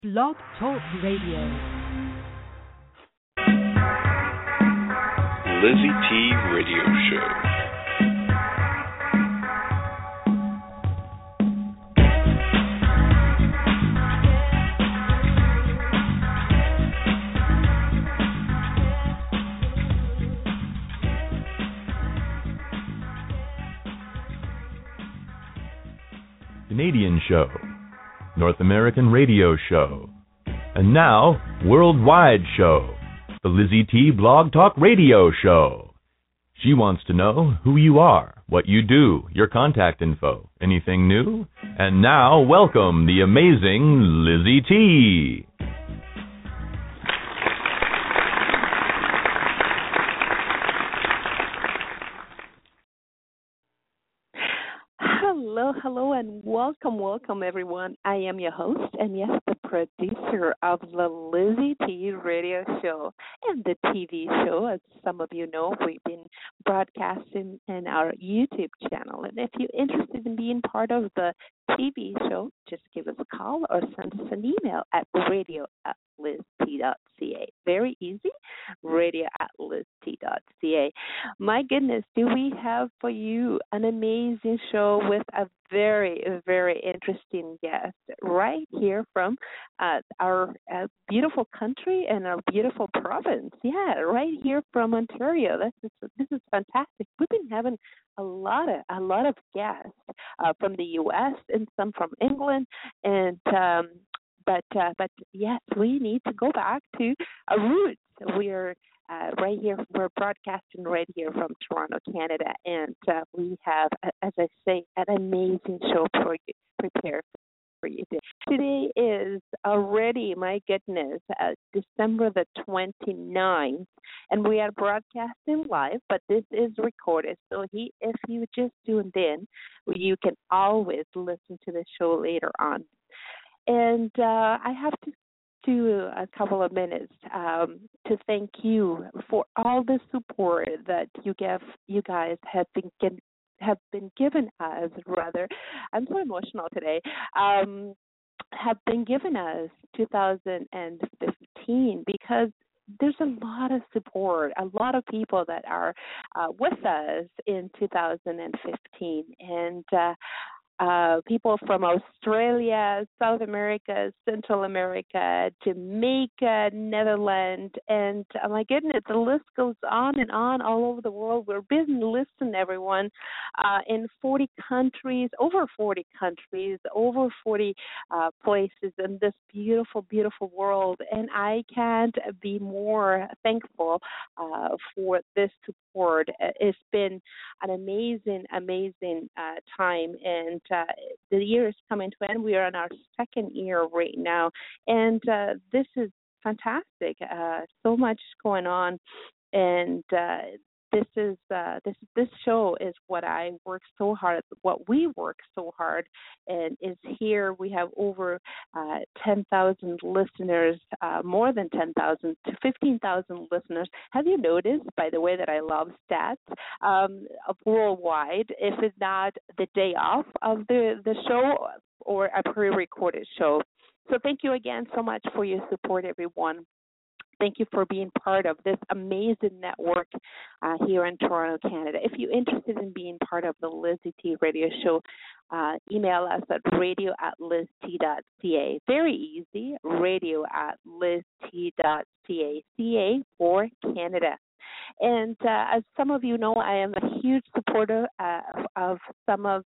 Blog Talk Radio. Lizzie T Radio Show. Canadian Show, North American Radio Show, and now Worldwide Show, the Lizzie T Blog Talk Radio Show. She wants to know who you are, what you do, your contact info, anything new. And now, welcome the amazing Lizzie T. Hello, and welcome, everyone. I am your host, and yes, the producer of the Lizzie T Radio Show and the TV show. As some of you know, we've been broadcasting in our YouTube channel. And if you're interested in being part of the TV show, just give us a call or send us an email at radio@lizzt.ca. Very easy, radio@lizzt.ca. My goodness, do we have for you an amazing show with a very, very interesting guest right here from our beautiful country and our beautiful province. Yeah, right here from Ontario. This is fantastic. We've been having a lot of guests from the U.S. and some from England, and but yes, we need to go back to our roots. We're right here. We're broadcasting right here from Toronto, Canada, and we have, as I say, an amazing show for you, prepared for you. Today is already, my goodness, December the 29th, and we are broadcasting live, but this is recorded. So if you just tuned in, you can always listen to the show later on. And I have to do a couple of minutes to thank you for all the support that you guys have been given us. Rather, I'm so emotional today. Have been given us 2015, because there's a lot of support, a lot of people that are with us in 2015, and people from Australia, South America, Central America, Jamaica, Netherlands, and my goodness, the list goes on and on all over the world. We're busy listening, everyone, in 40 countries, over 40 countries, over 40 places in this beautiful, beautiful world. And I can't be more thankful for this support. It's been an amazing, amazing time, and the year is coming to an end. We are in our second year right now, and this is fantastic. So much going on, and this show is what I work so hard, what we work so hard, and is here. We have over 10,000 listeners, more than 10,000 to 15,000 listeners. Have you noticed, by the way, that I love stats worldwide? If it's not the day off of the show or a pre-recorded show. So thank you again so much for your support, everyone. Thank you for being part of this amazing network here in Toronto, Canada. If you're interested in being part of the Lizzie T Radio Show, email us at radio@lizzt.ca. Very easy, radio@lizzt.ca, CA for Canada. And as some of you know, I am a huge supporter of some of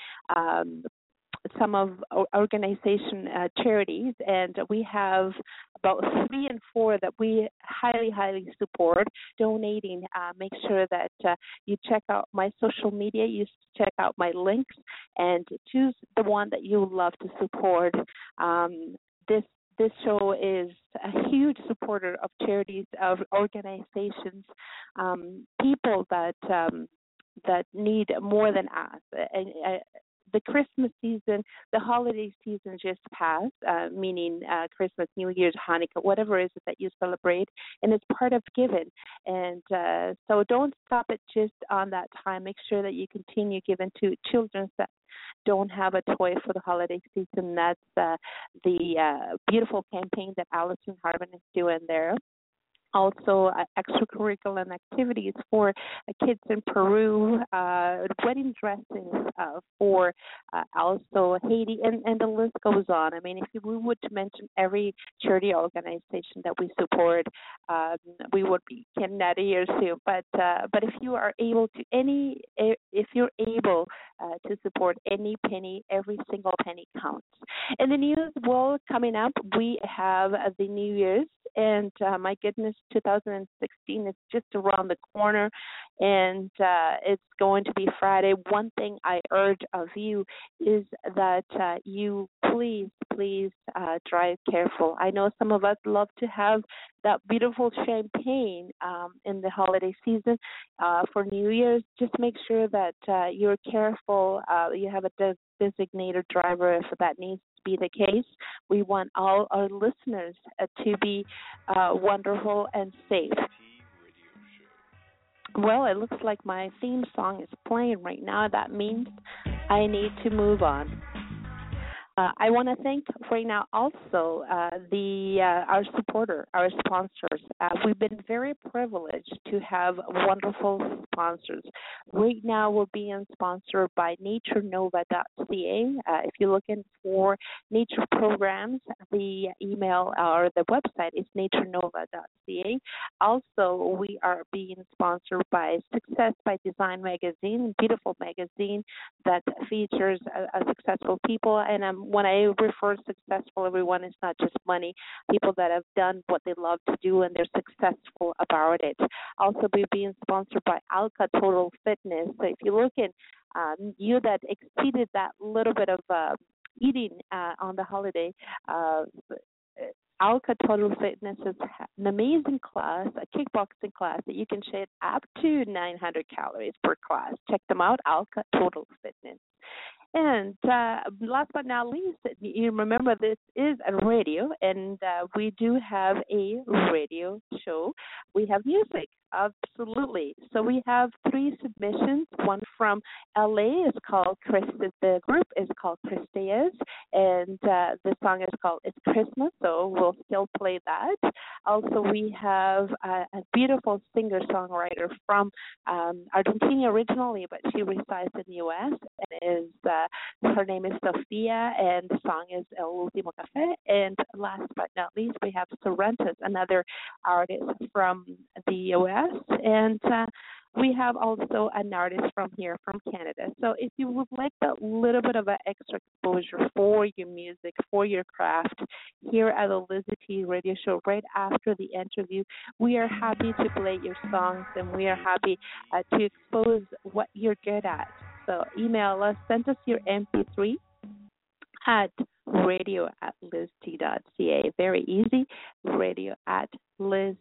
organization charities, and we have about 3 and 4 that we highly support donating. Make sure that you check out my social media, you check out my links, and choose the one that you love to support. This show is a huge supporter of charities, of organizations, people that need more than us. The Christmas season, the holiday season just passed, meaning Christmas, New Year's, Hanukkah, whatever it is that you celebrate, and it's part of giving. And so don't stop it just on that time. Make sure that you continue giving to children's don't have a toy for the holiday season, that's the beautiful campaign that Allison Harvin is doing there. Also, extracurricular activities for kids in Peru, wedding dresses for also Haiti, and the list goes on. I mean, if we would to mention every charity organization that we support, we would be Canada here soon. But if you are able to if you're able to support any penny, every single penny counts. In the news world coming up, we have the New Year's. And my goodness, 2016 is just around the corner, and it's going to be Friday. One thing I urge of you is that you please drive careful. I know some of us love to have that beautiful champagne in the holiday season for New Year's. Just make sure that you're careful. You have a designated driver if that needs to be the case. We want all our listeners to be wonderful and safe. Well, it looks like my theme song is playing right now. That means I need to move on. I want to thank right now also our supporter, our sponsors. We've been very privileged to have wonderful sponsors. Right now, we're being sponsored by NatureNova.ca. If you're looking for nature programs, the email or the website is NatureNova.ca. Also, we are being sponsored by Success by Design magazine, beautiful magazine that features successful people. And when I refer to successful, everyone, it's not just money. People that have done what they love to do and they're successful about it. Also, we're being sponsored by Alka Total Fitness. So if you're looking, you that exceeded that little bit of eating on the holiday, Alka Total Fitness is an amazing class, a kickboxing class that you can shed up to 900 calories per class. Check them out, Alka Total Fitness. And last but not least, you remember this is a radio, and we do have a radio show. We have music, absolutely. So we have 3 submissions. One from LA is called the group is called Christeyes, and the song is called It's Christmas, so we'll still play that. Also, we have a beautiful singer-songwriter from Argentina originally, but she resides in the U.S. and her name is Sofia, and the song is El Último Café. And last but not least, we have Sorrentos, another artist from the U.S., and we have also an artist from here, from Canada. So if you would like a little bit of an extra exposure for your music, for your craft, here at the Lizzie T Radio Show, right after the interview, we are happy to play your songs, and we are happy to expose what you're good at. So email us, send us your MP3 at radio@lizzt.ca. Very easy, radio@lizzt.ca.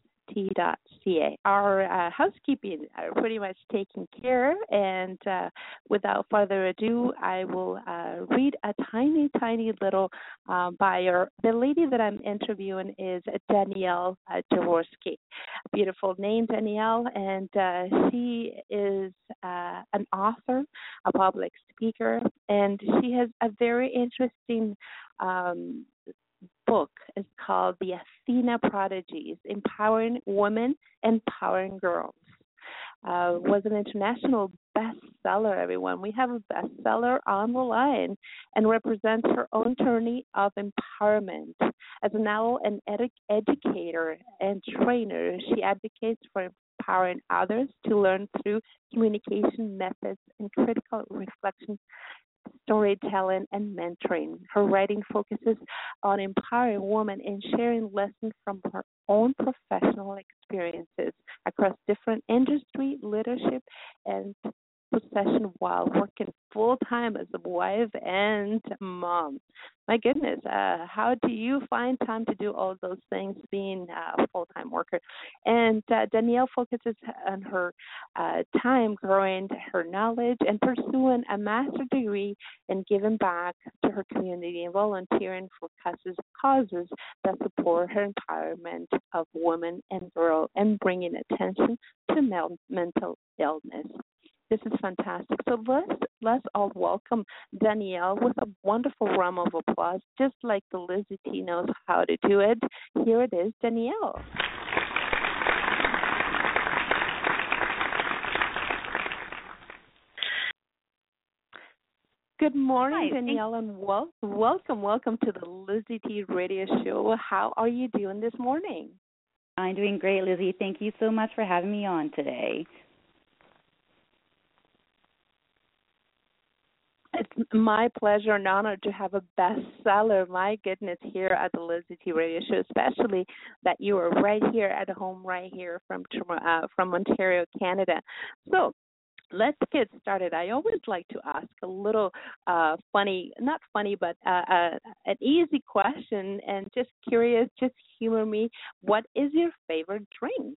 Our housekeeping are pretty much taken care, and without further ado, I will read a tiny little bio. The lady that I'm interviewing is Danielle Jaworski. Beautiful name, Danielle, and she is an author, a public speaker, and she has a very interesting book. Is called The Athena Prodigies, Empowering Women, Empowering Girls. Was an international bestseller, everyone. We have a bestseller on the line and represents her own journey of empowerment. As an owl and educator and trainer, she advocates for empowering others to learn through communication methods and critical reflection, storytelling, and mentoring. Her writing focuses on empowering women and sharing lessons from her own professional experiences across different industry, leadership, and profession while working full-time as a wife and mom. My goodness, how do you find time to do all those things being a full-time worker? And Danielle focuses on her time growing her knowledge and pursuing a master's degree and giving back to her community and volunteering for causes that support her empowerment of women and girls and bringing attention to mental illness. This is fantastic. So let's all welcome Danielle with a wonderful round of applause, just like the Lizzie T knows how to do it. Here it is, Danielle. Good morning, Hi, Danielle, and welcome to the Lizzie T Radio Show. How are you doing this morning? I'm doing great, Lizzie. Thank you so much for having me on today. It's my pleasure and honor to have a bestseller, my goodness, here at the Lizzie T Radio Show, especially that you are right here at home, right here from Ontario, Canada. So, let's get started. I always like to ask a little funny, not funny, but an easy question, and just curious, just humor me. What is your favorite drink?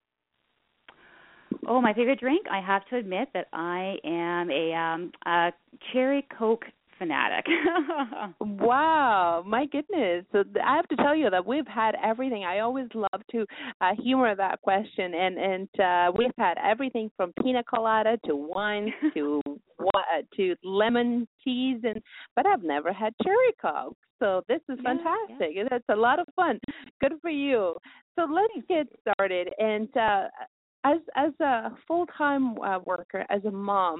Oh, my favorite drink? I have to admit that I am a cherry Coke fanatic. Wow, my goodness. So I have to tell you that we've had everything. I always love to humor that question, and we've had everything from pina colada to wine to lemon teas, but I've never had cherry Coke. So this is fantastic. Yeah. It's a lot of fun. Good for you. So let's get started. And as a full-time worker, as a mom,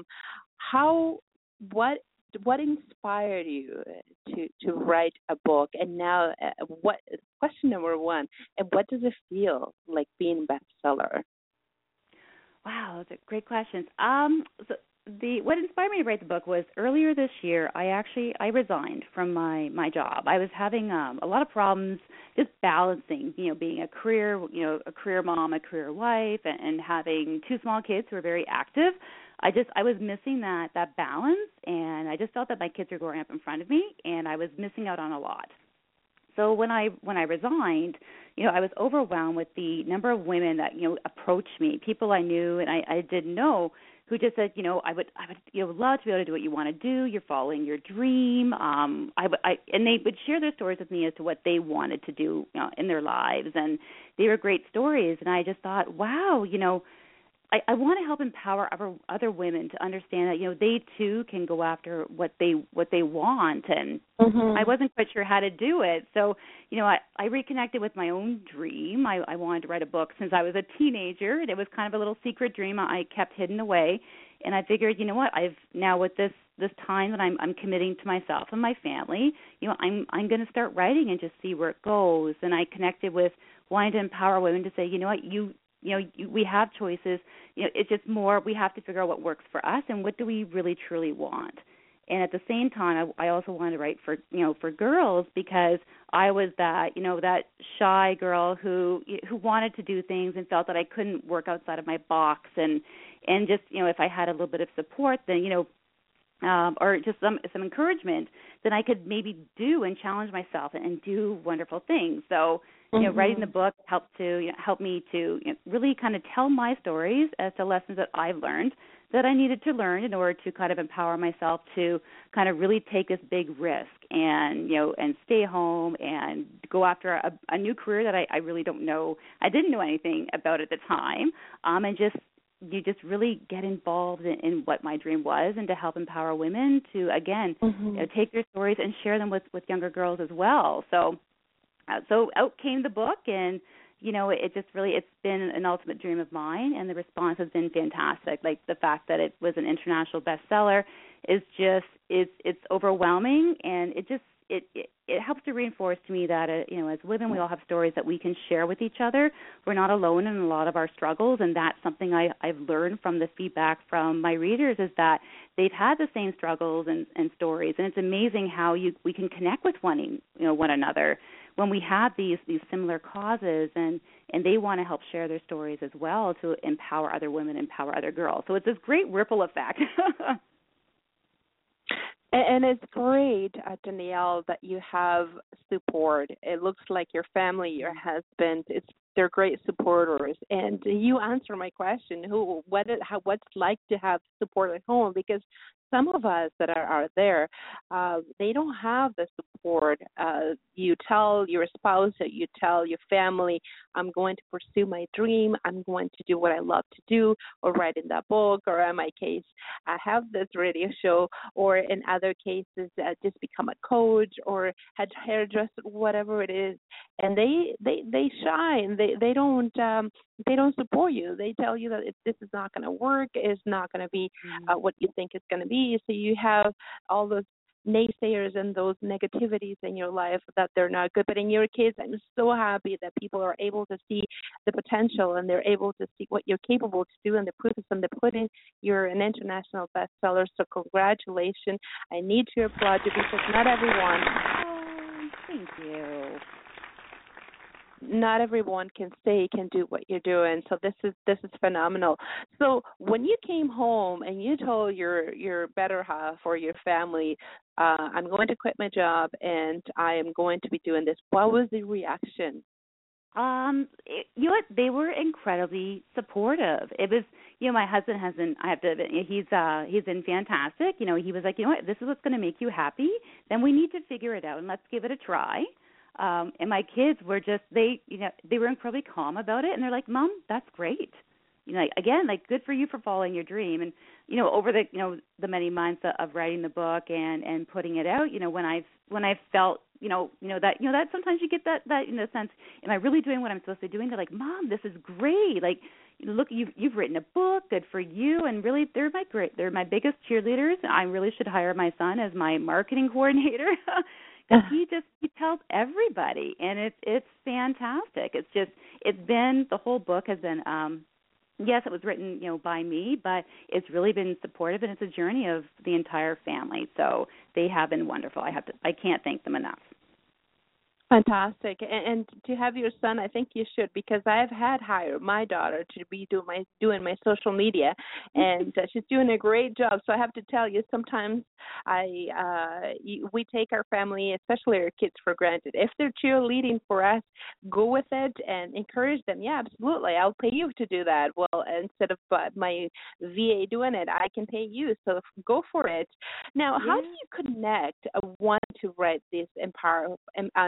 what inspired you to write a book? And now, question number one, and what does it feel like being a bestseller? Wow, those are great questions. What inspired me to write the book was earlier this year. I resigned from my job. I was having a lot of problems just balancing, being a career mom, a career wife, and having two small kids who are very active. I was missing that balance, and I just felt that my kids were growing up in front of me, and I was missing out on a lot. So when I resigned, I was overwhelmed with the number of women that approached me, people I knew and I didn't know, who just said, I would love to be able to do what you want to do. You're following your dream. And they would share their stories with me as to what they wanted to do in their lives, and they were great stories. And I just thought, wow, I want to help empower other women to understand that they too can go after what they want, and I wasn't quite sure how to do it. So I reconnected with my own dream. I wanted to write a book since I was a teenager, and it was kind of a little secret dream I kept hidden away. And I figured, I've now with this time that I'm committing to myself and my family, I'm going to start writing and just see where it goes. And I connected with wanting to empower women to say, we have choices. It's just more we have to figure out what works for us and what do we really truly want. And at the same time, I also wanted to write for girls, because I was that that shy girl who wanted to do things and felt that I couldn't work outside of my box, and just if I had a little bit of support, then or just some encouragement, then I could maybe do and challenge myself and do wonderful things. So writing the book helped me to really kind of tell my stories as to lessons that I've learned that I needed to learn in order to kind of empower myself to kind of really take this big risk and stay home and go after a new career that I really didn't know anything about at the time, and just really get involved in what my dream was, and to help empower women to, again, take their stories and share them with younger girls as well. So out came the book, and it's been an ultimate dream of mine, and the response has been fantastic. Like the fact that it was an international bestseller is just it's overwhelming, and it helps to reinforce to me that as women we all have stories that we can share with each other. We're not alone in a lot of our struggles, and that's something I've learned from the feedback from my readers, is that they've had the same struggles and stories, and it's amazing how we can connect with one another when we have these similar causes, and they want to help share their stories as well to empower other women, empower other girls. So it's this great ripple effect. And it's great, Danielle, that you have support. It looks like your family, your husband, it's they're great supporters. And you answer my question: what's like to have support at home? Because some of us that are there, they don't have the support. You tell your spouse, you tell your family, I'm going to pursue my dream, I'm going to do what I love to do, or write in that book, or in my case, I have this radio show, or in other cases, just become a coach or head hairdresser, whatever it is. And they shy, and they don't support you. They tell you that this is not going to work, it's not going to be what you think it's going to be. So you have all those naysayers and those negativities in your life that they're not good. But in your case, I'm so happy that people are able to see the potential, and they're able to see what you're capable to do, and the proof is in the pudding. You're an international bestseller, so congratulations. I need to applaud you, because not everyone. Oh, thank you. Not everyone can do what you're doing. So this is phenomenal. So when you came home and you told your better half or your family, I'm going to quit my job and I am going to be doing this, what was the reaction? You know what? They were incredibly supportive. It was, my husband hasn't. I have to admit, he's been fantastic. He was like, what? This is what's going to make you happy. Then we need to figure it out and let's give it a try. And my kids were just, they were incredibly calm about it, and they're like, Mom, that's great. Again, good for you for following your dream. And, over the many months of writing the book and putting it out, when I felt, that sometimes you get that sense, am I really doing what I'm supposed to be doing? They're like, Mom, this is great. Look, you've written a book, good for you. And really, they're my biggest cheerleaders. I really should hire my son as my marketing coordinator. Because he tells everybody, and it's fantastic. The whole book has been, yes, it was written, by me, but it's really been supportive, and it's a journey of the entire family. So they have been wonderful. I can't thank them enough. Fantastic. And to have your son, I think you should, because I've hired my daughter to be doing my social media, and she's doing a great job. So I have to tell you, sometimes we take our family, especially our kids, for granted. If they're cheerleading for us, go with it and encourage them. Yeah, absolutely. I'll pay you to do that. Well, instead of my VA doing it, I can pay you. So go for it. Now, how do you connect one to write this empowerment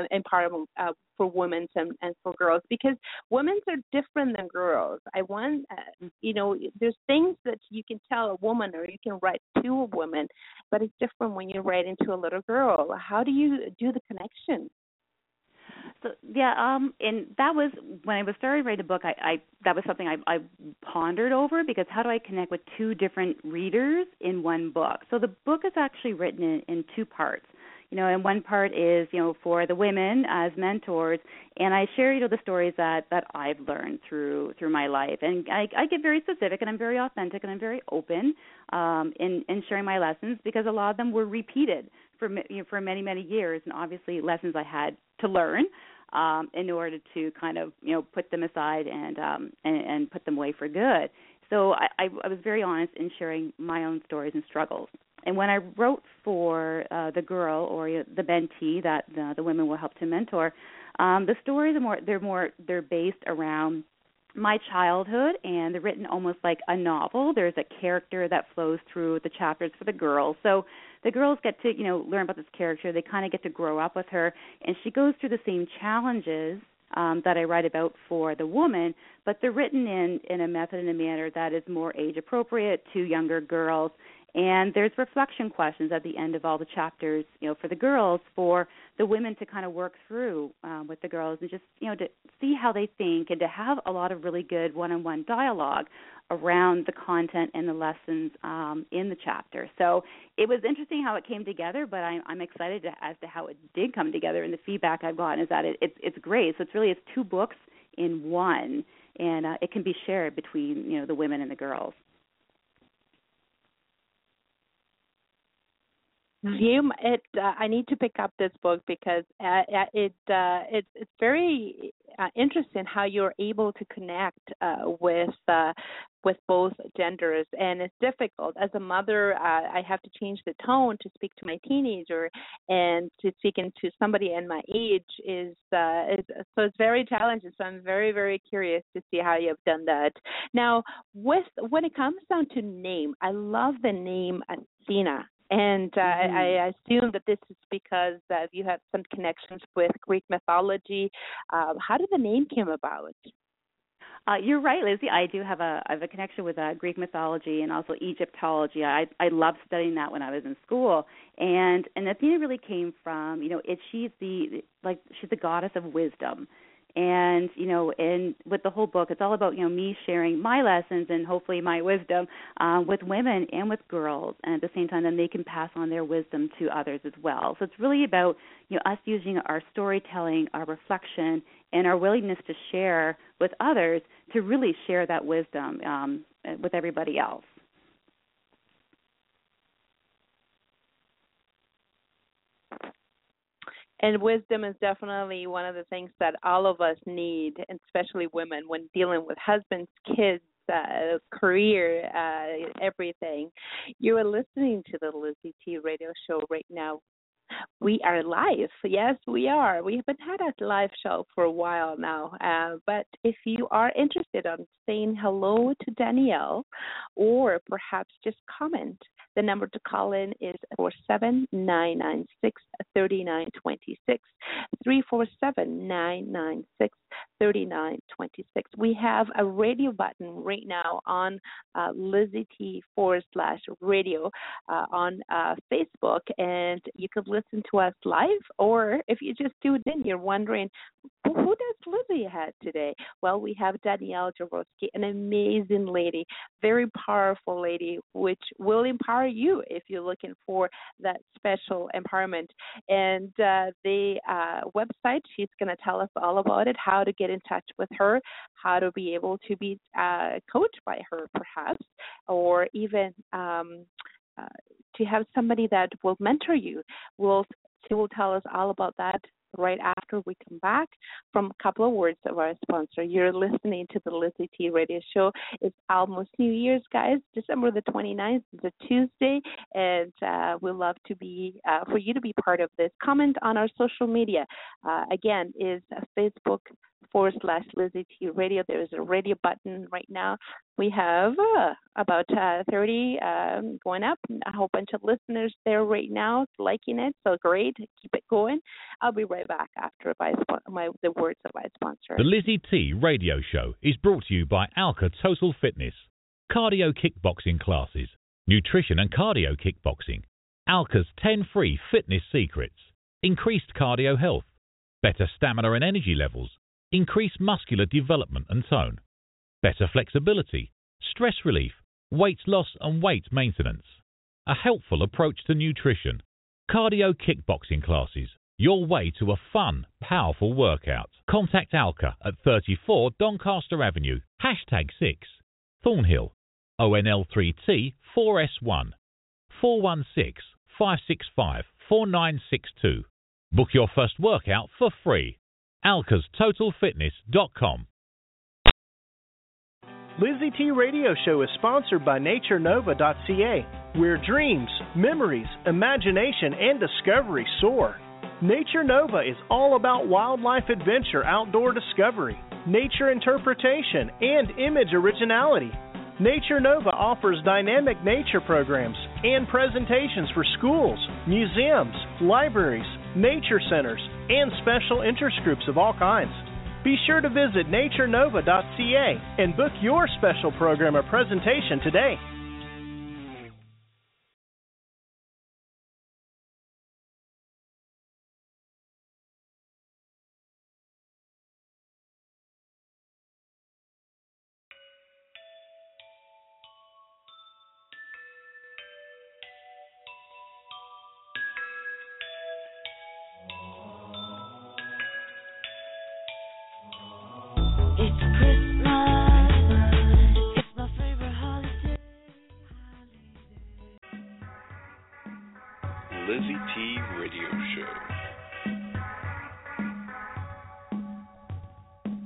for women and for girls? Because women are different than girls. There's things that you can tell a woman, or you can write to a woman, but it's different when you write into a little girl. How do you do the connection? So and that was when I was starting to write the book. That was something I pondered over, because how do I connect with two different readers in one book? So the book is actually written in two parts. And one part is, for the women as mentors, and I share, the stories that I've learned through my life. And I get very specific, and I'm very authentic, and I'm very open in sharing my lessons, because a lot of them were repeated for many, many years, and obviously lessons I had to learn in order to kind of, put them aside and put them away for good. So I was very honest in sharing my own stories and struggles. And when I wrote for the girl, or the mentee that the women will help to mentor, the stories they're based around my childhood, and they're written almost like a novel. There's a character that flows through the chapters for the girls. So the girls get to learn about this character. They kind of get to grow up with her, and she goes through the same challenges that I write about for the woman, but they're written in a method and a manner that is more age appropriate to younger girls. And there's reflection questions at the end of all the chapters, for the girls, for the women to kind of work through with the girls, and just, to see how they think, and to have a lot of really good one-on-one dialogue around the content and the lessons in the chapter. So it was interesting how it came together, but I'm excited as to how it did come together, and the feedback I've gotten is that it's great. So it's two books in one, and it can be shared between, the women and the girls. I need to pick up this book, because it's very interesting how you're able to connect with both genders, and it's difficult. As a mother, I have to change the tone to speak to my teenager, and to speak into somebody in my age is so it's very challenging. So I'm very, very curious to see how you have done that. Now, when it comes down to name, I love the name Athena. And I assume that this is because you have some connections with Greek mythology. How did the name come about? You're right, Lizzie. I do have I have a connection with Greek mythology and also Egyptology. I loved studying that when I was in school. And Athena really came from, she's the goddess of wisdom. And, and with the whole book, it's all about, me sharing my lessons and hopefully my wisdom with women and with girls. And at the same time, then they can pass on their wisdom to others as well. So it's really about, us using our storytelling, our reflection, and our willingness to share with others to really share that wisdom with everybody else. And wisdom is definitely one of the things that all of us need, and especially women, when dealing with husbands, kids, career, everything. You are listening to the Lizzie T Radio Show right now. We are live. Yes, we are. We haven't had a live show for a while now. But if you are interested in saying hello to Danielle, or perhaps just comment, the number to call in is 47996-3926, 347-996-3926. We have a radio button right now on Lizzie T /radio on Facebook, and you could listen to us live, or if you just tuned in, you're wondering, who does Lizzie have today? Well, we have Danielle Jaworski, an amazing lady, very powerful lady, which will empower you if you're looking for that special empowerment. And the website, she's going to tell us all about it, how to get in touch with her, how to be able to be coached by her, perhaps, or even to have somebody that will mentor you. She will tell us all about that right after we come back from a couple of words of our sponsor. You're listening to the Lizzie T Radio Show. It's almost New Year's, guys. December the 29th is a Tuesday, and we'd love to be for you to be part of this. Comment on our social media. Again, is Facebook /Lizzie T Radio. There's a radio button right now. We have about 30 going up, a whole bunch of listeners there right now liking it. So great. Keep it going. I'll be right back after the words of my sponsor. The Lizzie T Radio Show is brought to you by Alka Total Fitness, cardio kickboxing classes, nutrition and cardio kickboxing, Alka's 10 free fitness secrets, increased cardio health, better stamina and energy levels, increased muscular development and tone, better flexibility, stress relief, weight loss and weight maintenance, a helpful approach to nutrition, cardio kickboxing classes, your way to a fun, powerful workout. Contact Alka at 34 Doncaster Avenue, #6, Thornhill, ONL3T 4S1, 416-565-4962. Book your first workout for free. alkastotalfitness.com. Lizzie T Radio Show is sponsored by NatureNova.ca, where dreams, memories, imagination, and discovery soar. Nature Nova is all about wildlife adventure, outdoor discovery, nature interpretation, and image originality. Nature Nova offers dynamic nature programs and presentations for schools, museums, libraries, nature centers, and special interest groups of all kinds. Be sure to visit NatureNova.ca and book your special program or presentation today. Lizzie T Radio Show.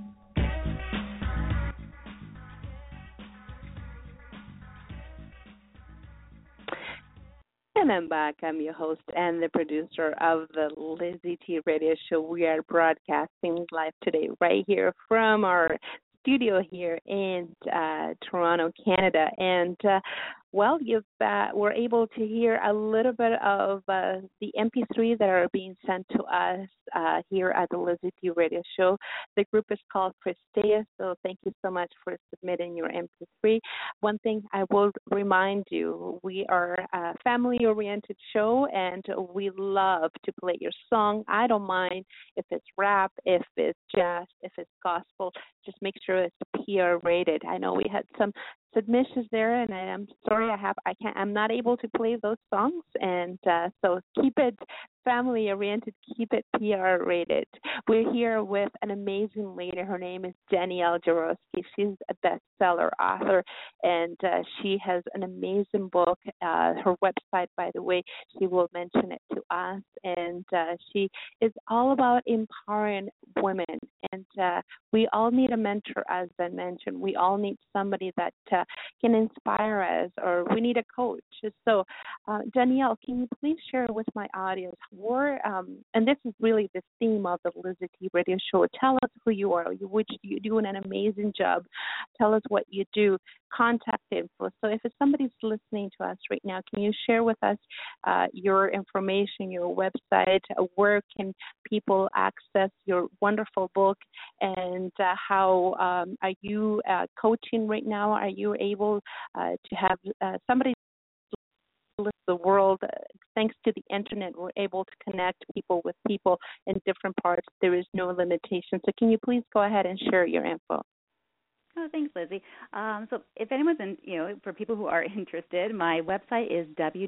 And I'm back. I'm your host and the producer of the Lizzie T Radio Show. We are broadcasting live today right here from our studio here in Toronto, Canada. And well, we're able to hear a little bit of the MP3 that are being sent to us here at the Lizzie T Radio Show. The group is called Christea, so thank you so much for submitting your MP3. One thing I will remind you, we are a family-oriented show, and we love to play your song. I don't mind if it's rap, if it's jazz, if it's gospel. Just make sure it's PR rated. I know we had some submissions there, and I'm sorry I'm not able to play those songs, and so keep it family oriented, keep it PR rated. We're here with an amazing lady. Her name is Danielle Jaworski. She's a bestseller author, and she has an amazing book. Her website, by the way, she will mention it to us, and she is all about empowering women, and we all need a mentor, as I mentioned. We all need somebody that can inspire us, or we need a coach. So, Danielle, can you please share with my audience, and this is really the theme of the Lizzie T Radio Show. Tell us who you are, which you're doing an amazing job. Tell us what you do, contact info. So if somebody's listening to us right now, can you share with us your information, your website, where can people access your wonderful book, and how are you coaching right now? Are you able to have somebody the world, thanks to the internet, we're able to connect people with people in different parts. There is no limitation. So can you please go ahead and share your info? Oh, thanks, Lizzie. So if anyone's for people who are interested, my website is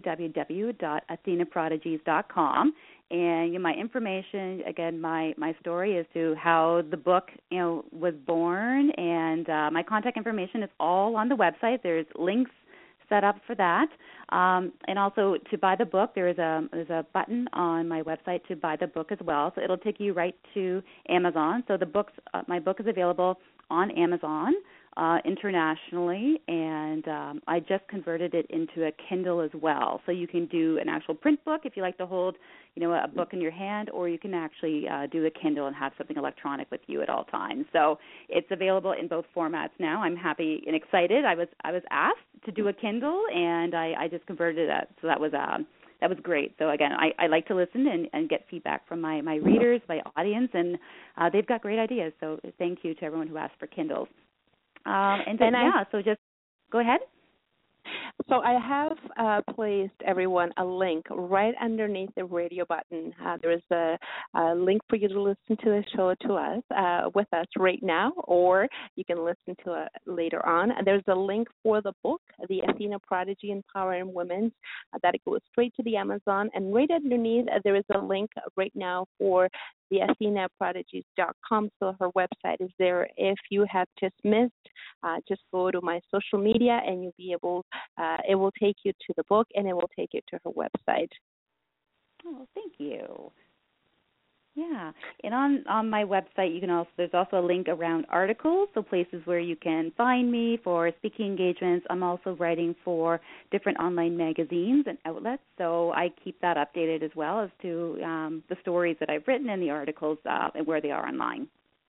www.athenaprodigies.com. And my information, again, my story as to how the book, was born, and my contact information is all on the website. There's links set up for that, and also to buy the book. There's a button on my website to buy the book as well, so it'll take you right to Amazon. So my book is available on Amazon internationally, and I just converted it into a Kindle as well. So you can do an actual print book if you like to hold, a book in your hand, or you can actually do a Kindle and have something electronic with you at all times. So it's available in both formats now. I'm happy and excited. I was asked to do a Kindle, and I just converted it. So that was great. So again, I like to listen and get feedback from my readers, my audience, and they've got great ideas. So thank you to everyone who asked for Kindles. So just go ahead. So I have placed everyone a link right underneath the radio button. There is a link for you to listen to the show with us right now, or you can listen to it later on. There's a link for the book, The Athena Prodigy Empowering Women, that it goes straight to the Amazon. And right underneath, there is a link right now for the athenaprodigies.com, so her website is there. If you have just missed, just go to my social media, and you'll be able. It will take you to the book, and it will take you to her website. Oh, thank you. Yeah, and on my website, there's also a link around articles, so places where you can find me for speaking engagements. I'm also writing for different online magazines and outlets, so I keep that updated as well as to the stories that I've written and the articles and where they are online.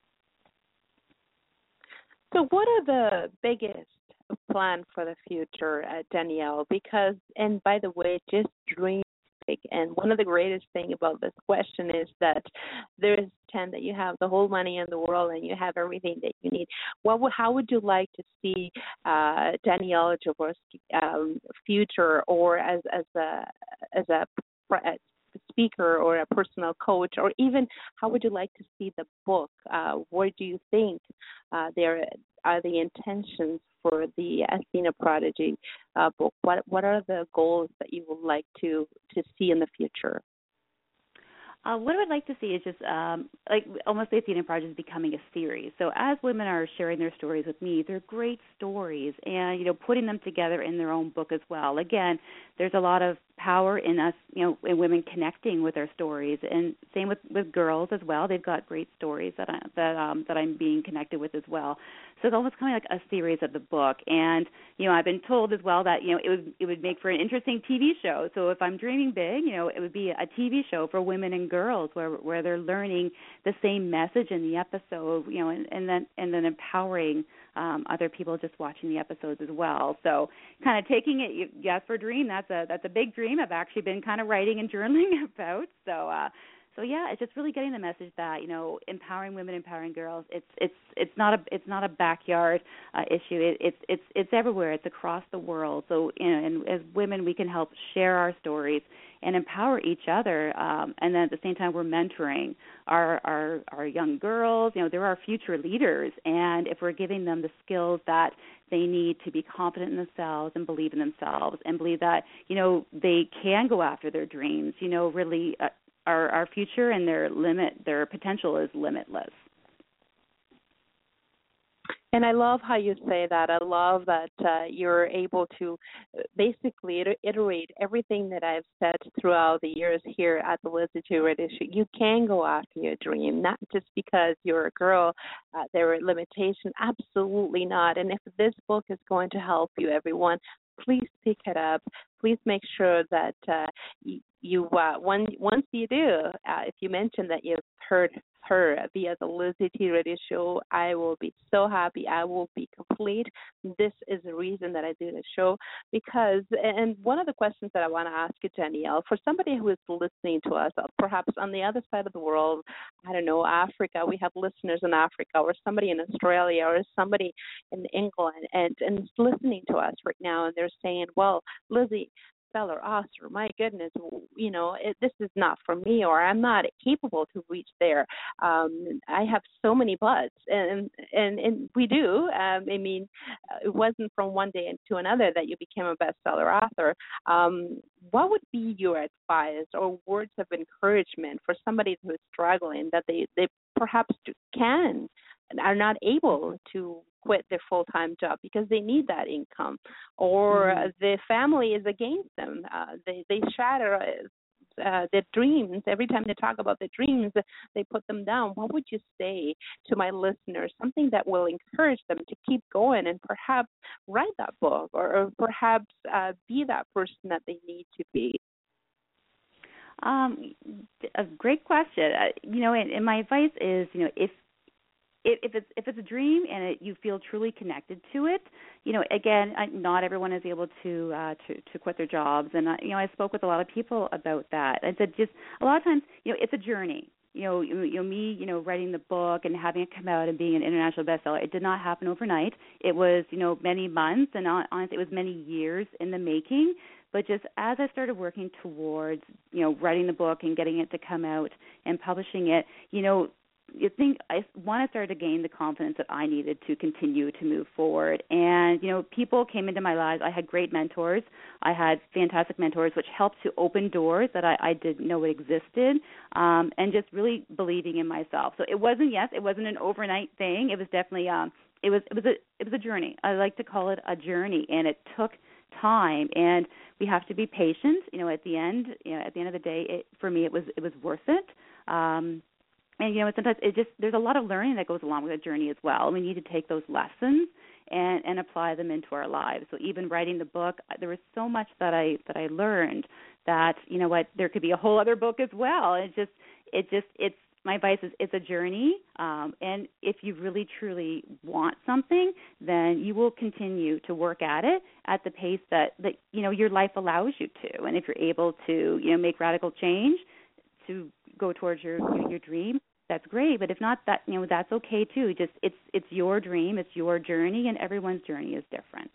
So what are the biggest plans for the future, Danielle? Because, and by the way, just dream. And one of the greatest thing about this question is that there is a chance that you have the whole money in the world and you have everything that you need. How would you like to see Danielle Jaworski future, or as a speaker or a personal coach, or even how would you like to see the book? Where do you think there are the intentions for the Athena Prodigy book? What are the goals that you would like to see in the future? What I would like to see is just almost the Athena Project is becoming a series. So as women are sharing their stories with me, they're great stories, and putting them together in their own book as well. Again, there's a lot of power in us, in women connecting with our stories, and same with girls as well. They've got great stories that I'm being connected with as well. So it's almost kind of like a series of the book. And I've been told as well that it would make for an interesting TV show. So if I'm dreaming big, it would be a TV show for women and girls where they're learning the same message in the episode, and then empowering other people just watching the episodes as well. So kind of taking it, yes, for a dream, that's a big dream I've actually been kind of writing and journaling about. So yeah, it's just really getting the message that empowering women, empowering girls. It's not a backyard issue. It's everywhere. It's across the world. So and as women, we can help share our stories and empower each other. And then at the same time, we're mentoring our young girls. They're our future leaders, and if we're giving them the skills that they need to be confident in themselves and believe in themselves and believe that they can go after their dreams. Really. Our future and their potential is limitless. And I love how you say that. I love that you're able to basically iterate everything that I've said throughout the years here at the Lizzie T Radio Show. You can go after your dream, not just because you're a girl. There are limitations. Absolutely not. And if this book is going to help you, everyone, please pick it up. Please make sure that once you do, if you mention that you've heard her via the Lizzie T Radio Show, I will be so happy. I will be complete. This is the reason that I do the show because, and one of the questions that I want to ask you, Danielle, for somebody who is listening to us, perhaps on the other side of the world, I don't know, Africa, we have listeners in Africa, or somebody in Australia, or somebody in England, and listening to us right now, and they're saying, well, Lizzie, bestseller author, my goodness, this is not for me, or I'm not capable to reach there. I have so many buts, and we do. It wasn't from one day to another that you became a bestseller author. What would be your advice or words of encouragement for somebody who is struggling, that they perhaps can and are not able to quit their full-time job because they need that income, or the family is against them? They shatter their dreams. Every time they talk about their dreams, they put them down. What would you say to my listeners, something that will encourage them to keep going and perhaps write that book, or perhaps be that person that they need to be? A great question. And my advice is, if it's a dream and you feel truly connected to it, again, not everyone is able to quit their jobs, and I spoke with a lot of people about that. I said, just a lot of times, it's a journey. Me, writing the book and having it come out and being an international bestseller, it did not happen overnight. It was, many months, and honestly, it was many years in the making. But just as I started working towards, writing the book and getting it to come out and publishing it, I started to gain the confidence that I needed to continue to move forward. And, people came into my lives. I had great mentors. I had fantastic mentors, which helped to open doors that I didn't know existed, and just really believing in myself. So it wasn't an overnight thing. It was definitely, it was a journey. I like to call it a journey, and it took time, and we have to be patient. At the end of the day, for me, it was worth it. And, sometimes there's a lot of learning that goes along with a journey as well. We need to take those lessons and apply them into our lives. So even writing the book, there was so much that I learned that, there could be a whole other book as well. It's my advice is it's a journey. And if you really, truly want something, then you will continue to work at it at the pace that your life allows you to. And if you're able to, make radical change to go towards your dream, that's great. But if not, that's okay too. Just it's your dream, it's your journey, and everyone's journey is different.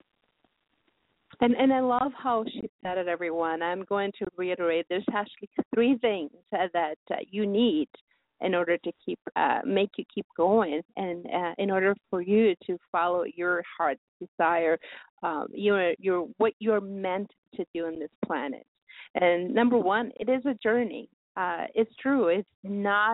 And I love how she said it, everyone. I'm going to reiterate. There's actually three things that you need in order to make you keep going, and in order for you to follow your heart's desire, what you're meant to do on this planet. And number one, it is a journey. It's true. It's not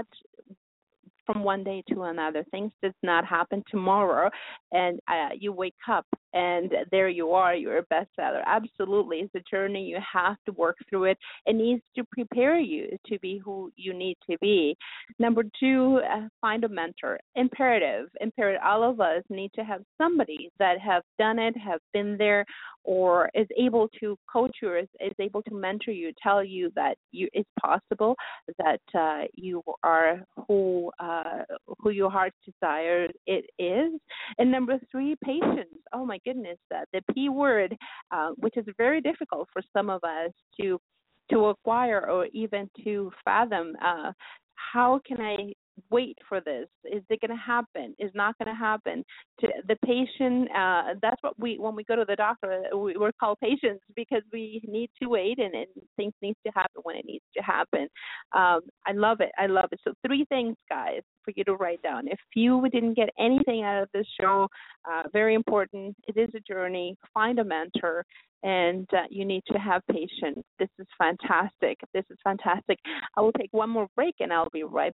from one day to another. Things does not happen tomorrow, and you wake up and there you are, you're a bestseller. Absolutely. It's a journey. You have to work through it. It needs to prepare you to be who you need to be. Number two, find a mentor. Imperative. All of us need to have somebody that have done it, have been there, or is able to coach you, or is able to mentor you, tell you that it's possible, that you are who your heart desires it is. And number three, patience. Oh my goodness, the P word, which is very difficult for some of us to acquire or even to fathom. How can I wait for this? Is it going to happen? Is not going to happen? To the patient, that's what when we go to the doctor, we're called patients, because we need to wait, and things need to happen when it needs to happen. I love it. So three things, guys, for you to write down. If you didn't get anything out of this show, very important. It is a journey. Find a mentor. And you need to have patience. This is fantastic. I will take one more break, and I'll be right back.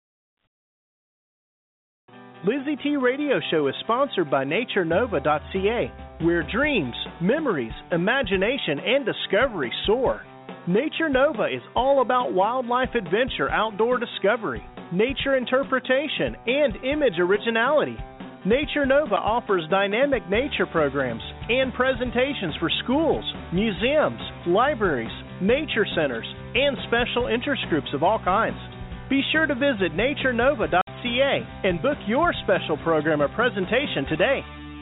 Lizzie T Radio Show is sponsored by NatureNova.ca, where dreams, memories, imagination, and discovery soar. Nature Nova is all about wildlife adventure, outdoor discovery, nature interpretation, and image originality. Nature Nova offers dynamic nature programs and presentations for schools, museums, libraries, nature centers, and special interest groups of all kinds. Be sure to visit NatureNova.ca and book your special program or presentation today.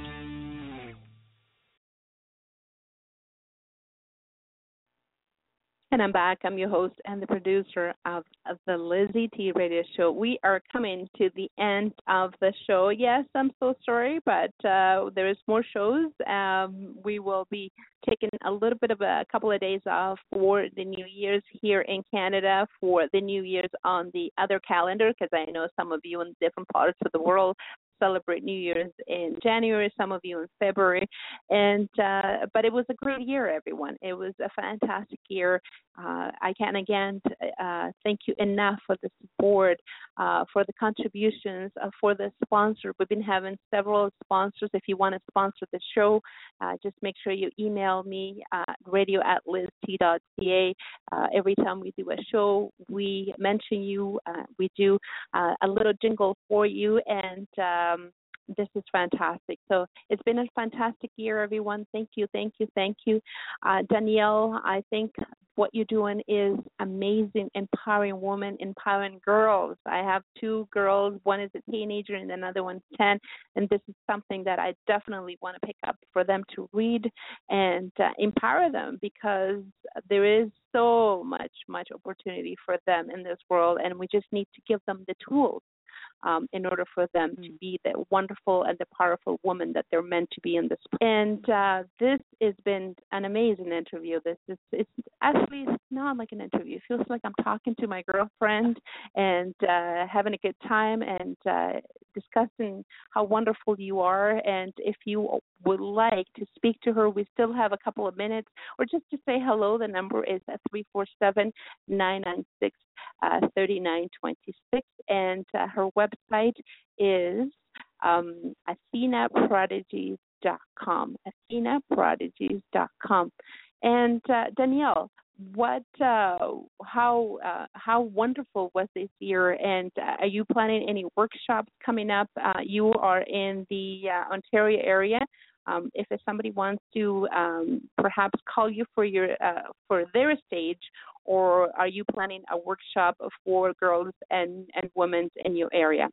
And I'm back. I'm your host and the producer of the Lizzie T Radio Show. We are coming to the end of the show. Yes, I'm so sorry, but there is more shows. We will be taking a couple of days off for the New Year's here in Canada, for the New Year's on the other calendar, because I know some of you in different parts of the world celebrate New Year's in January, some of you in February, but it was a great year, everyone. It was a fantastic year. I can't again thank you enough for the support, for the contributions, for the sponsor. We've been having several sponsors. If you want to sponsor the show, just make sure you email me radio@lizzt.ca. Every time we do a show, we mention you. We do a little jingle for you, and this is fantastic. So it's been a fantastic year, everyone. Thank you. Danielle, I think what you're doing is amazing, empowering women, empowering girls. I have two girls. One is a teenager and another one's 10, and this is something that I definitely want to pick up for them to read and empower them, because there is so much opportunity for them in this world, and we just need to give them the tools in order for them to be the wonderful and the powerful woman that they're meant to be in this. And this has been an amazing interview. It's actually not like an interview. It feels like I'm talking to my girlfriend and having a good time and discussing how wonderful you are. And if you would like to speak to her, we still have a couple of minutes, or just to say hello. The number is 347-996-3926, and her website is athenaprodigies.com. athenaprodigies.com. And Danielle, how wonderful was this year? And are you planning any workshops coming up? You are in the Ontario area. If somebody wants to perhaps call you for their stage, or are you planning a workshop for girls and women in your area?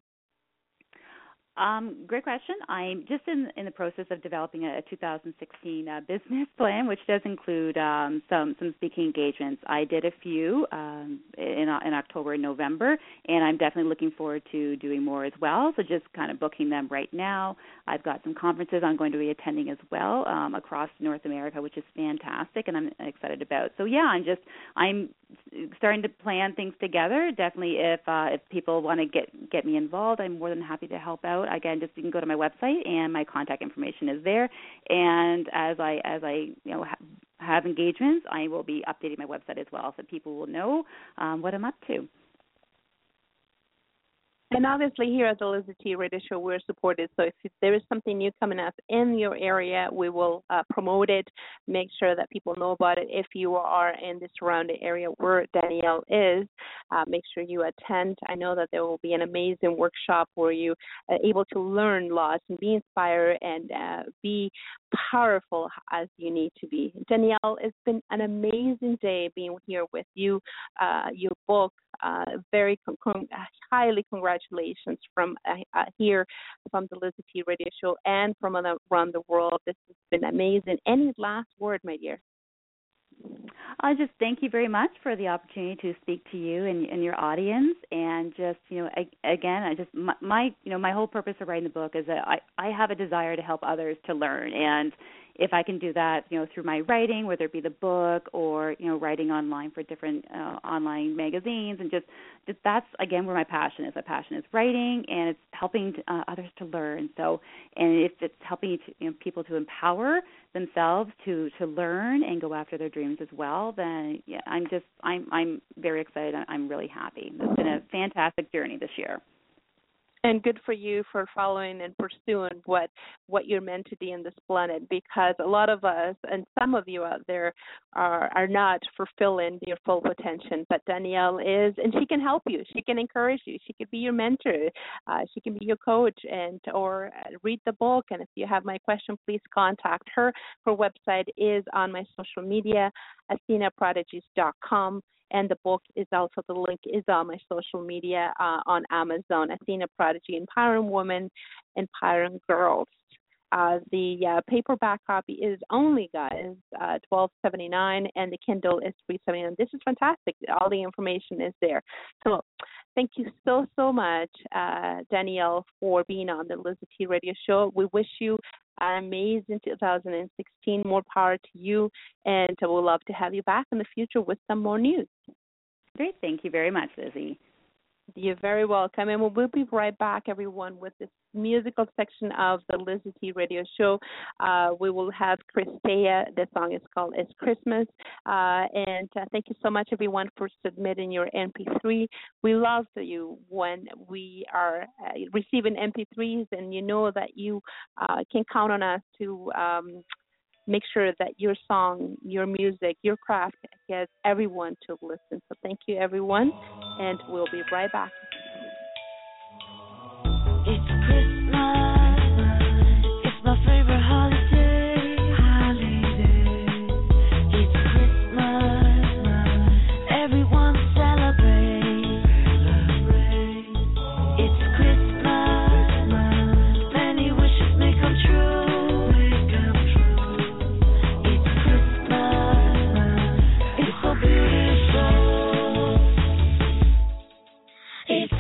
Great question. I'm just in the process of developing a 2016 business plan, which does include some speaking engagements. I did a few in October and November, and I'm definitely looking forward to doing more as well. So just kind of booking them right now. I've got some conferences I'm going to be attending as well across North America, which is fantastic, and I'm excited about. So yeah, I'm starting to plan things together. Definitely, if people want to get me involved, I'm more than happy to help out. Again, just you can go to my website, and my contact information is there. And as I have engagements, I will be updating my website as well, so people will know what I'm up to. And obviously here at the Lizzie T Radio Show, we're supported. So if there is something new coming up in your area, we will promote it, make sure that people know about it. If you are in the surrounding area where Danielle is, make sure you attend. I know that there will be an amazing workshop where you are able to learn lots and be inspired and be powerful as you need to be. Danielle, it's been an amazing day being here with you. Your book, very highly congratulations from here from the Lizzie T Radio Show and from around the world. This has been amazing. Any last word, my dear? I just thank you very much for the opportunity to speak to you and your audience. And just, again, my whole purpose of writing the book is that I have a desire to help others to learn. And if I can do that, through my writing, whether it be the book or, writing online for different online magazines, and just that's, again, where my passion is. My passion is writing, and it's helping others to learn. So, and if it's helping people to empower themselves to learn and go after their dreams as well, then yeah, I'm very excited. I'm really happy. It's been a fantastic journey this year. And good for you for following and pursuing what you're meant to be in this planet, because a lot of us and some of you out there are not fulfilling your full potential. But Danielle is, and she can help you. She can encourage you. She can be your mentor. She can be your coach, or read the book. And if you have my question, please contact her. Her website is on my social media, AthenaProdigies.com. And the book is also, the link is on my social media on Amazon, Athena Prodigy, Empowering Women, Empowering Girls. The paperback copy is only, guys, $12.79, and the Kindle is $3.79. This is fantastic. All the information is there. So thank you so much, Danielle, for being on the Lizzie T Radio Show. We wish you an amazing 2016. More power to you, and we'll love to have you back in the future with some more news. Great. Thank you very much, Lizzie. You're very welcome. And we'll be right back, everyone, with this musical section of the Lizzie T Radio Show. We will have Chris Thea. The song is called It's Christmas. And thank you so much, everyone, for submitting your MP3. We love you when we are receiving MP3s, and you know that you can count on us to make sure that your song, your music, your craft gets everyone to listen. So thank you, everyone, and we'll be right back. It's Christmas. It's my favorite holiday. It's Christmas. Everyone celebrate. It's Christmas. Many wishes may come true. It's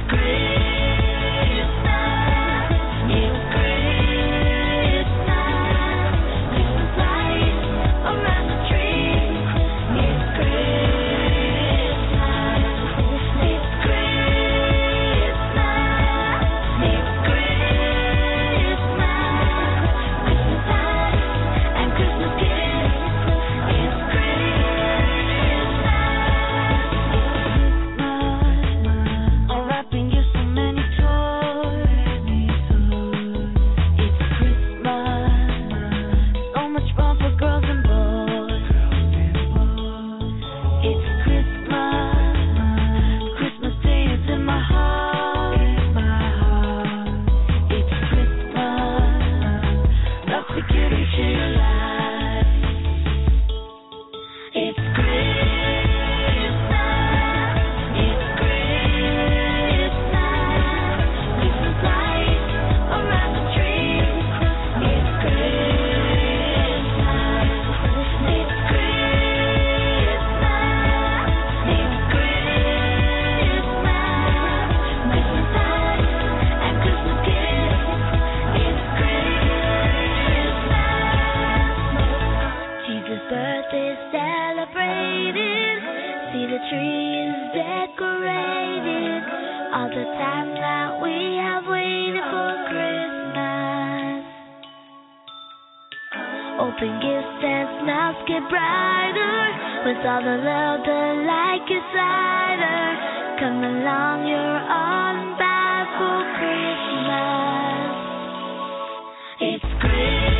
Open gifts and smiles get brighter with all the love the light inside her. Come along, you're on by for Christmas. It's Christmas.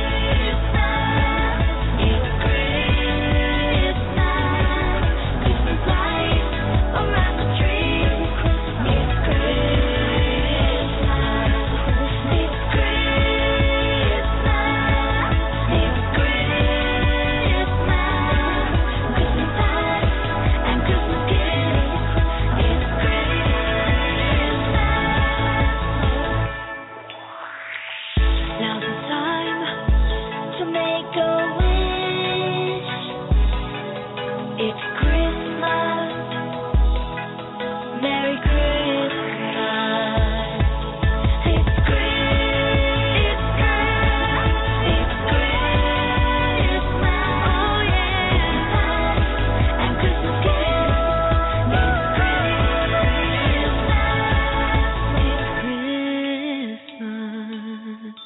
It's Christmas. Christmas lights around the tree. It's Christmas. It's Christmas. It's Christmas. Christmas lights and Christmas gifts. It's Christmas. Now's the time to make a wish. It's Christmas. Merry Christmas. It's Christmas. It's Christmas. Oh yeah. And Christmas gifts. It's Christmas. It's Christmas.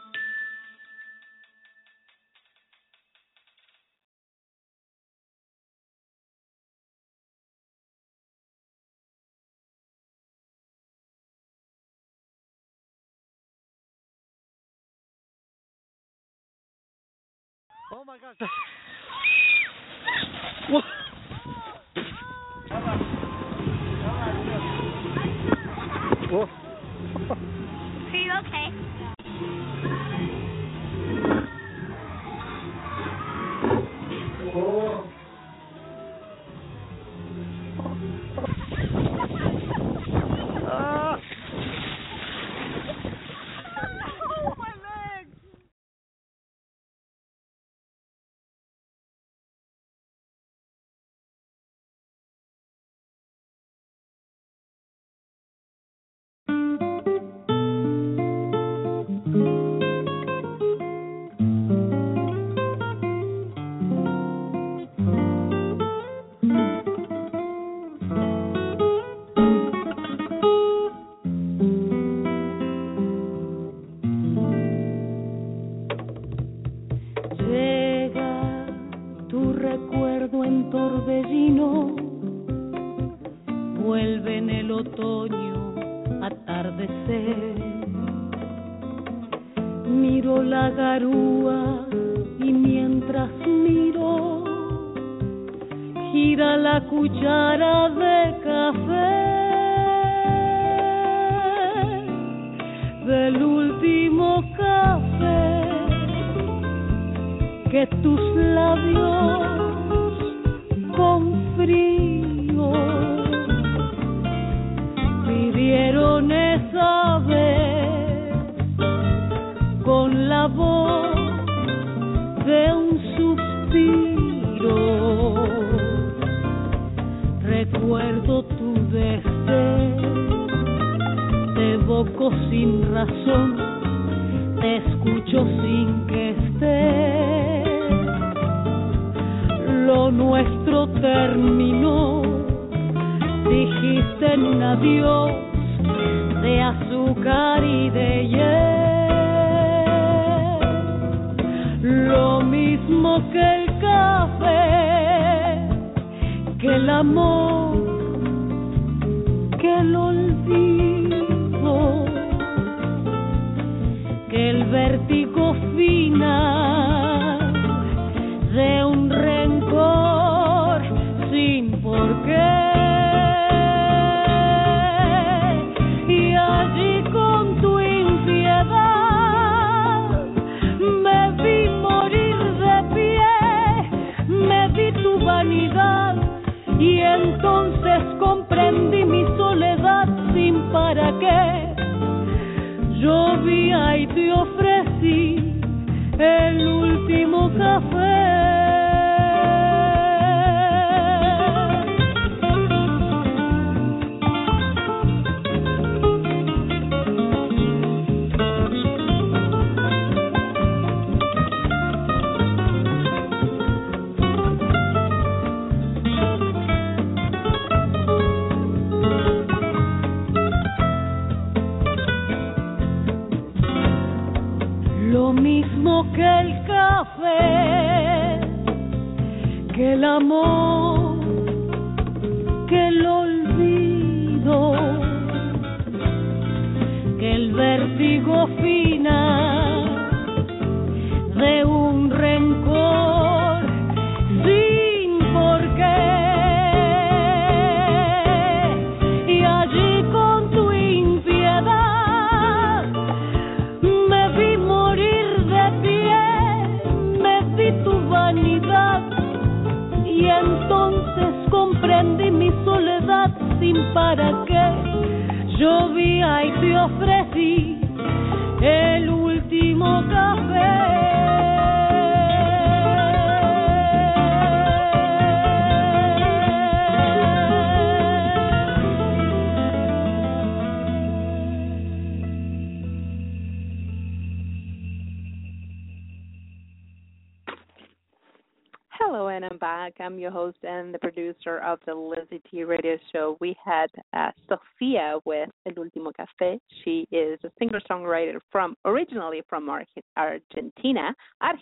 Oh my gosh. What? Whoa. Are you okay? Ah. Llega tu recuerdo en torbellino, vuelve en el otoño atardecer. Miro la garúa y mientras miro, gira la cuchara de café del último café que tus labios con frío pidieron esa vez con la voz de un suspiro. Recuerdo tu deseo, te evoco sin razón, te escucho sin que estés. Lo nuestro terminó, dijiste un adiós de azúcar y de hiel. Lo mismo que el café, que el amor, que el olvido, que el vértigo final de un rencor sin porqué. Y allí con tu impiedad me vi morir de pie, me vi tu vanidad y entonces comprendí mi soledad sin para qué. Llovía y te ofrecí el último café. Lo mismo que el café, que el amor, que el olvido, para qué. Llovía y te ofrecí el último café. Hello, and I'm back. I'm your host and the producer of the Lizzie T Radio Show. We had Sofia with El Último Café. She is a singer-songwriter originally from Argentina,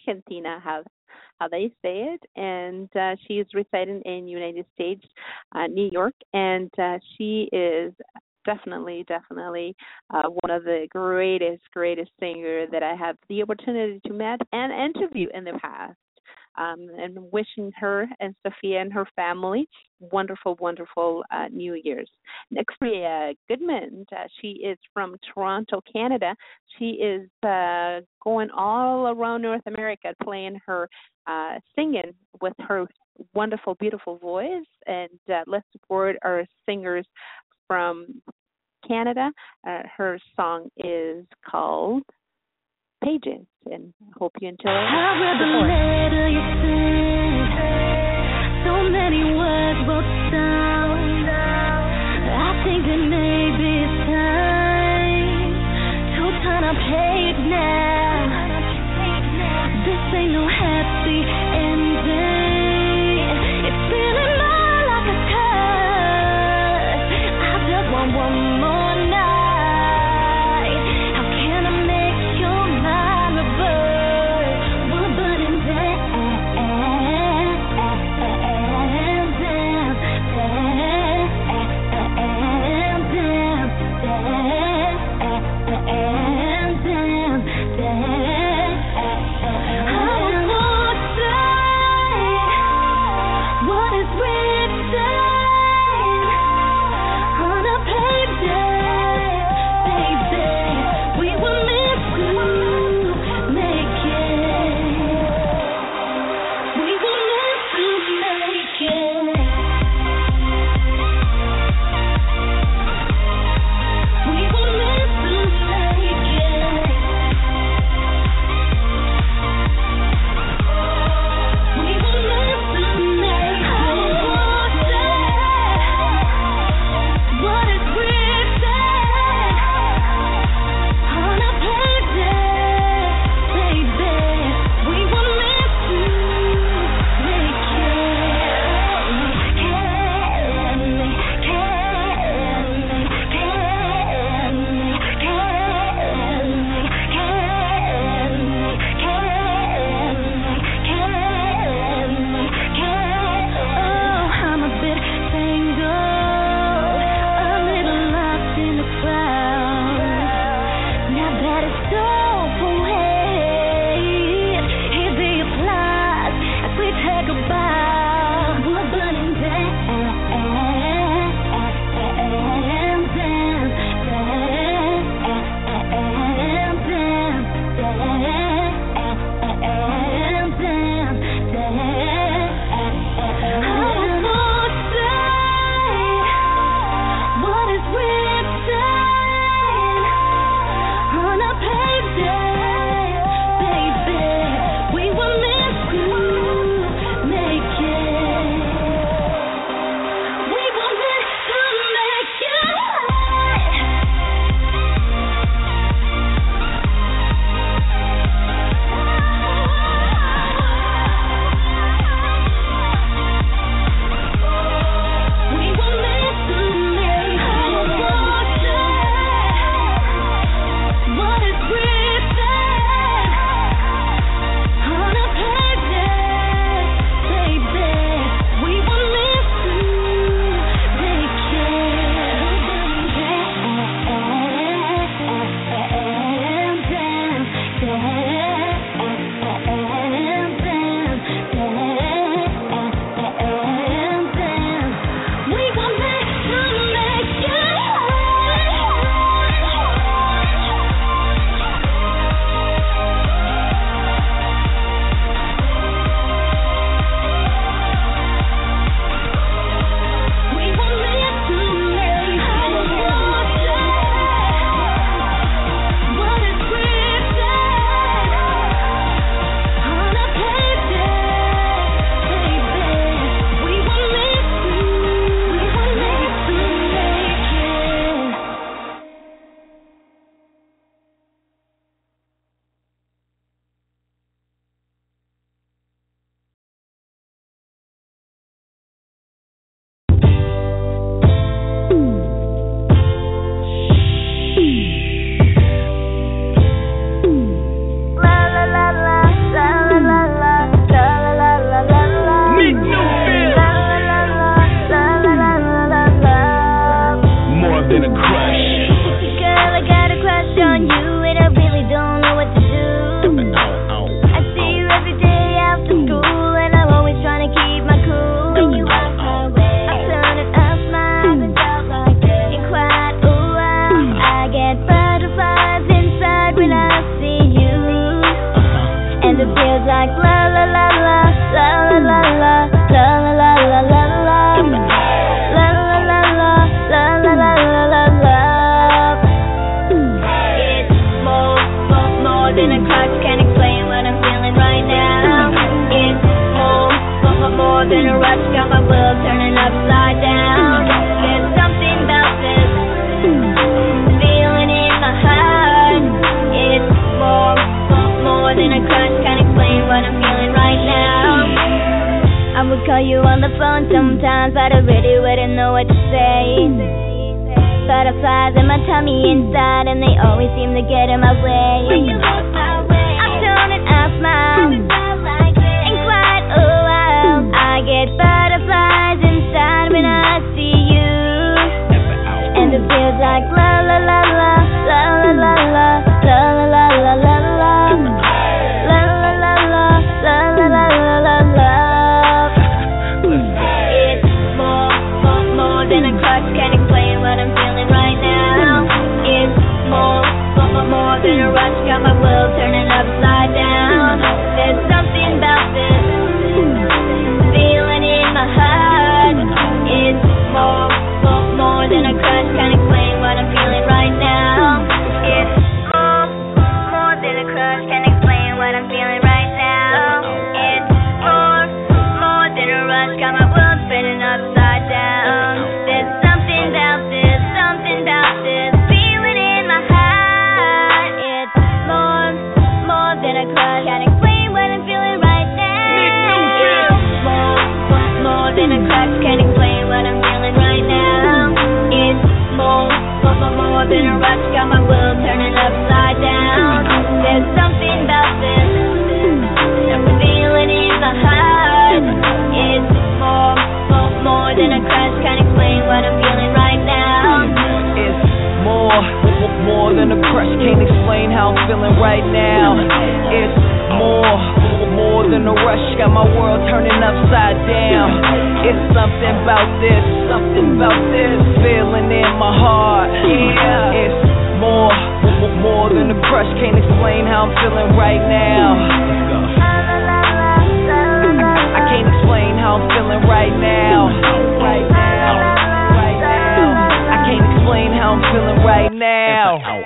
how they say it, and she is residing in United States, New York, and she is definitely one of the greatest singers that I have the opportunity to meet and interview in the past. And wishing her and Sophia and her family wonderful New Year's. Next, Priya Goodman. She is from Toronto, Canada. She is going all around North America playing her singing with her wonderful, beautiful voice. And let's support our singers from Canada. Her song is called Pages, and I hope you enjoy it. I read the letter you sent, so many words wrote down. I think that maybe it's time to turn a page now. This ain't no happy ending. It's feeling more like a curse. I just want one more night. How can I make your mind reverse? We're burning down. I was more than a crush. Can't explain what I'm feeling right now. It's more than a rush. Got my world turning upside down. There's something about this feeling in my heart. It's more than a crush. Can't explain what I'm feeling right now. I would call you on the phone sometimes, but I really wouldn't know what to say. Butterflies in my tummy inside, and they always seem to get in my way. I turn and I smile, and quite a while I get butterflies inside when I see you, and it feels like la la la la la la la la la la la la la. Got my world turning upside down. There's something about this feeling in my heart. It's more than a crush. Can't explain what I'm feeling right now. It's more than a crush. Can't explain what I'm feeling right now. It's more than a rush. Got my world spinning upside down. There's something about this feeling in my heart. It's more than a crush. Can't explain what I'm feeling right now. More than a crush. Can't explain what I'm feeling right now. It's more than a rush. Got my world turning upside down. There's something about this feeling in my heart. It's more than a crush. Can't explain what I'm feeling right now. It's more than a crush. Can't explain how I'm feeling right now. It's more than a rush. Got my world turning upside down. It's something about this feeling in my heart. Yeah, it's more than a crush. Can't explain how I'm feeling right now. I can't explain how I'm feeling right now. I can't explain how I'm feeling right now.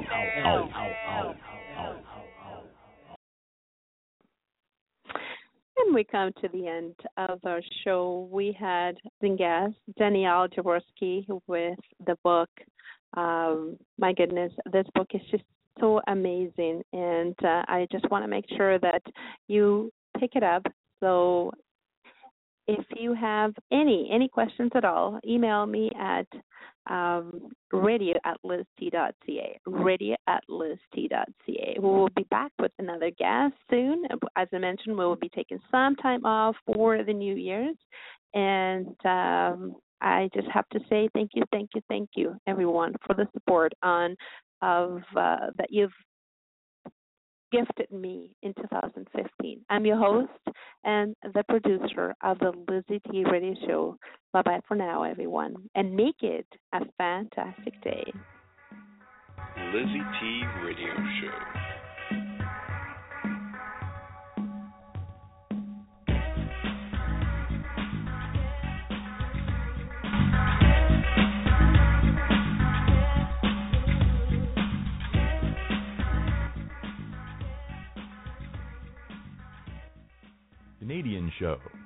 And we come to the end of our show. We had the guest, Danielle Jaworski, with the book. My goodness, this book is just so amazing. And I just want to make sure that you pick it up. So if you have any questions at all, email me at radio@lizzt.ca, radio@lizzt.ca. We will be back with another guest soon. As I mentioned, we will be taking some time off for the New Year's. And I just have to say thank you, everyone, for the support that you've gifted me in 2015. I'm your host and the producer of the Lizzie T Radio Show. Bye-bye for now, everyone, and make it a fantastic day. Lizzie T Radio Show. Canadian Show.